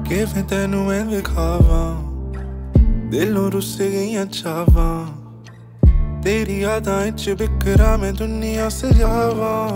ਕਿਵੇਂ ਤੈਨੂੰ ਮੈਂ ਵਿਖਾਵਾਂ, ਦਿਲੋਂ ਰੁੱਸ ਗਈਆਂ ਚਾਵਾਂ, ਤੇਰੀ ਯਾਦਾਂ ਵਿੱਚ ਬਿਖਰਾ ਮੈਂ ਦੁਨੀਆ ਸਜਾਵਾਂ।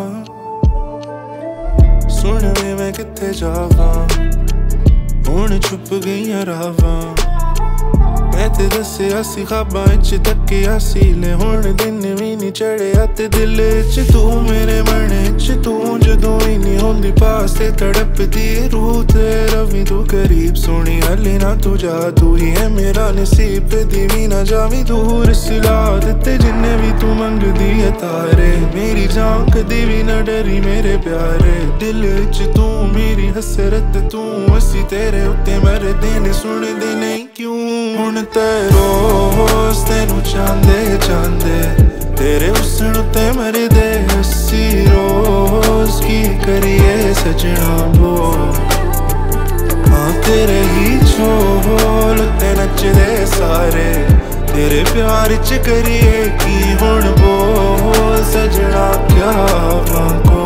ਸੁਣ ਵੇ ਮੈਂ ਕਿੱਥੇ ਜਾਵਾਂ, ਹੁਣ ਛੁਪ ਗਈਆਂ ਰਾਵਾਂ। मैं ते दस्सिया सी ख्वाबां विच तक्किया सी, ले हुण दिन भी नहीं चढ़िया ते दिल च तू मेरे मन च तू जदों ही नहीं होंदी पास ते तड़पदी रूह ते रवि तू करीब। सोनी हले ना तू जा, तू ही है मेरा नसीब, दी भी ना जावी दूर। सिला दित्ते जिन्ने भी तू मंगदी है तारे, मेरी जान कदी भी ना डरी मेरे प्यारे। दिल च तू मेरी हसरत तू, असी तेरे उत्ते मरदे ने सुनदे नहीं क्यों। हुण ते रोज़ तेनू चांदे चांदे, तेरे हुस्न उत्ते मरदे असी रोज़। की करिए सजना बोल, हाँ तेरे ही झोल उत्ते नचदे सारे, तेरे प्यार च करिए की हुण बोल। सजना क्या मांगो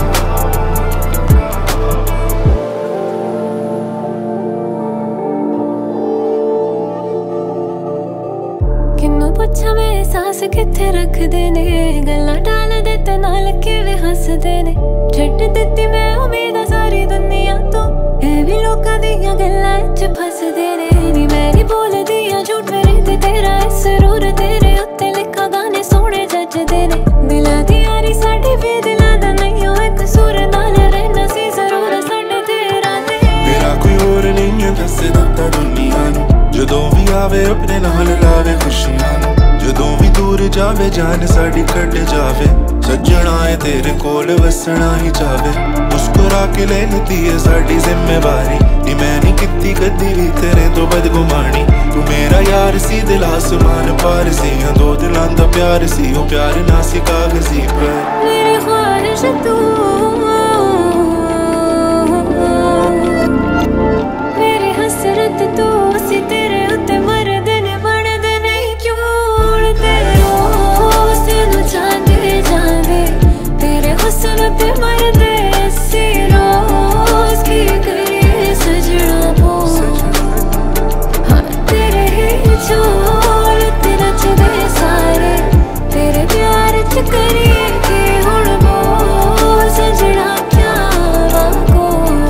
पुछा मैं एहसास किथे रखदे ने, गल्लां टाल दे ते नाल किवें हसदे ने। छड्ड दित्ती मैं उम्मीद सारी दुनिया तो, ऐ भी लोकां दियां गल्लां च फसदे ने। नी मैं नहीं बोलदी झूठ मेरे ते तेरा सुरूर, तेरे उत्ते लिखा गाने सोहणे जचदे ने। दिलां दी यारी साडी भी दिलां दा नहीं होए कसूर, नाल रहना सी जरूर साडे तेरा दे। मेरा कोई होर नहीं है दस दित्ता दुनिया नूं, जदों भी आवे अपने नाल लावे खुशियां नूं। जदों भी दूर जावे जान साडी कट जावे, सजना है तेरे कोल वसना ही चावे। मुस्कुरा के ले लेती है साडी जिम्मेवारी, नी मैं नहीं किती कदी भी तेरे तो बदगुमानी। तू मेरा यार सी दिल आसमान पार सी, दो दिलां दा प्यार सी, ओ प्यार ना सी कागजी पर। मेरी ख्वाहिश तू, मेरी हसरत तू, असी तेरे उत्ते मरदे ने बनदे नहीं क्यों। चांदे चांदे तेरे हुस्न ते मरदे असी रोज़। की करिए सजना बोल, हाँ तेरे ही झोल ते नचदे सारे, तेरे प्यार च करिए की हुण बोल। सजना क्या मांगो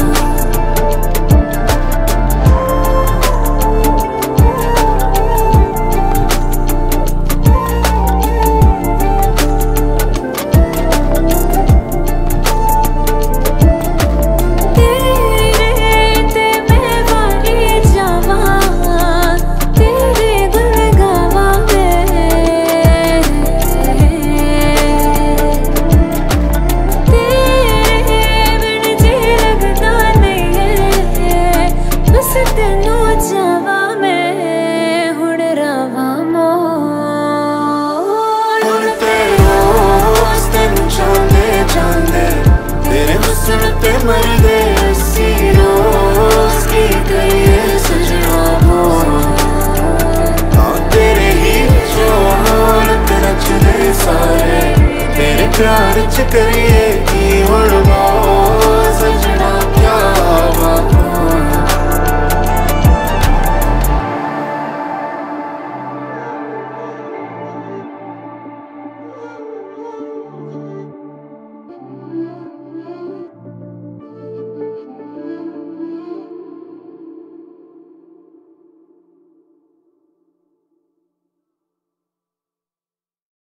मरदे असी रोज़। की करिए सजना बोल, हाँ तेरे ही झोल ते नचदे सारे, तेरे प्यार च करिए की